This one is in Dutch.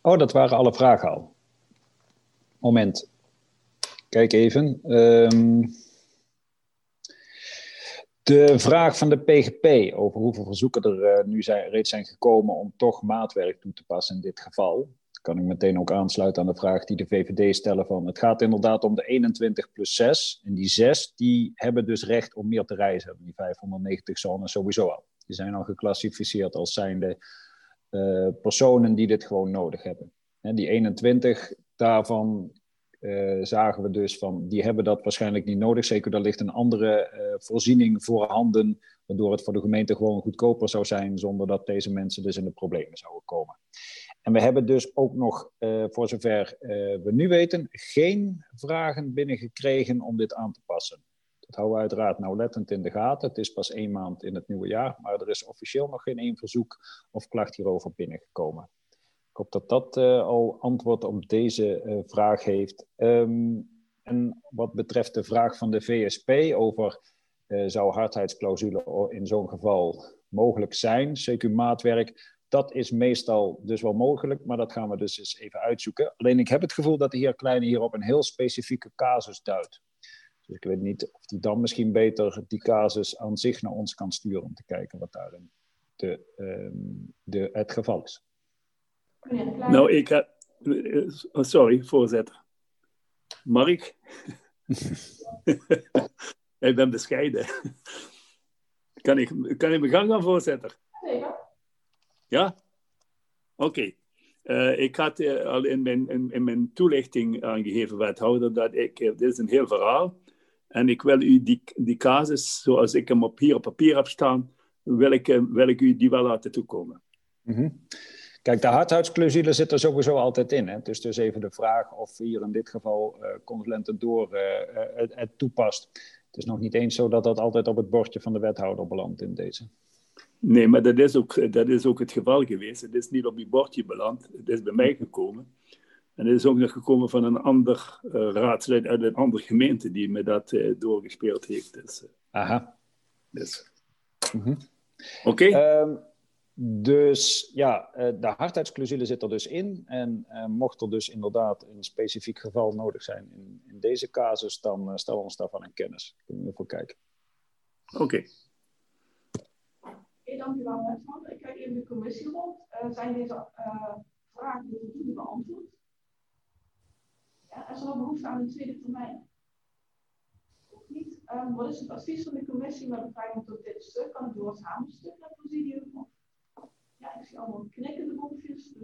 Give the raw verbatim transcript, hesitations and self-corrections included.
Oh, dat waren alle vragen al. Moment. Kijk even. Um, de vraag van de P G P over hoeveel verzoeken er uh, nu zijn, reeds zijn gekomen om toch maatwerk toe te passen in dit geval. Kan ik meteen ook aansluiten aan de vraag die de V V D stellen van... Het gaat inderdaad om de eenentwintig plus zes. En die zes die hebben dus recht om meer te reizen. Die vijfhonderdnegentig zones sowieso al. Die zijn al geclassificeerd als zijnde uh, personen die dit gewoon nodig hebben. En die eenentwintig, daarvan uh, zagen we dus van... die hebben dat waarschijnlijk niet nodig. Zeker, daar ligt een andere uh, voorziening voorhanden... waardoor het voor de gemeente gewoon goedkoper zou zijn... zonder dat deze mensen dus in de problemen zouden komen. En we hebben dus ook nog, uh, voor zover uh, we nu weten... geen vragen binnengekregen om dit aan te passen. Dat houden we uiteraard nauwlettend in de gaten. Het is pas één maand in het nieuwe jaar... maar er is officieel nog geen één verzoek of klacht hierover binnengekomen. Ik hoop dat dat uh, al antwoord op deze uh, vraag heeft. Um, en wat betreft de vraag van de V S P over... Uh, zou hardheidsclausule in zo'n geval mogelijk zijn, C Q-maatwerk... Dat is meestal dus wel mogelijk, maar dat gaan we dus eens even uitzoeken. Alleen ik heb het gevoel dat de heer Kleine hier op een heel specifieke casus duidt. Dus ik weet niet of hij dan misschien beter die casus aan zich naar ons kan sturen... om te kijken wat daarin de, um, de, het geval is. Nou, ik heb... Oh, sorry, voorzitter. Mag ik? Ik ben bescheiden. Kan ik, kan ik mijn gang gaan, voorzitter? Zeker. Ja? Oké. Okay. Uh, ik had uh, al in mijn, in, in mijn toelichting aangegeven, wethouder, dat ik... Uh, dit is een heel verhaal. En ik wil u die, die casus, zoals ik hem op, hier op papier heb staan, wil ik, uh, wil ik u die wel laten toekomen. Mm-hmm. Kijk, de hardheidsclausule zit er sowieso altijd in. Hè? Het is dus even de vraag of hier in dit geval uh, consulenten door uh, uh, het, het toepast. Het is nog niet eens zo dat dat altijd op het bordje van de wethouder belandt in deze. Nee, maar dat is, ook, dat is ook het geval geweest. Het is niet op die bordje beland. Het is bij mij gekomen. En het is ook nog gekomen van een ander uh, raadslid uit een andere gemeente die me dat uh, doorgespeeld heeft. Dus, uh, Aha. Dus. Mm-hmm. Oké. Okay. Um, dus ja, uh, de hardheidsclausule zit er dus in. En uh, mocht er dus inderdaad een specifiek geval nodig zijn in, in deze casus, dan uh, stellen we ons daarvan in kennis. Kunnen we ervoor kijken. Oké. Okay. Okay, dank u wel, wethouder. Ik kijk even de commissie rond. Uh, zijn deze uh, vragen voldoende beantwoord? Ja, is er nog behoefte aan een tweede termijn? Ook niet. Um, wat is het advies van de commissie met betrekking tot dit stuk? Kan het door het hamerstuk naar presidium? Ja, ik zie allemaal knikkende boekjes.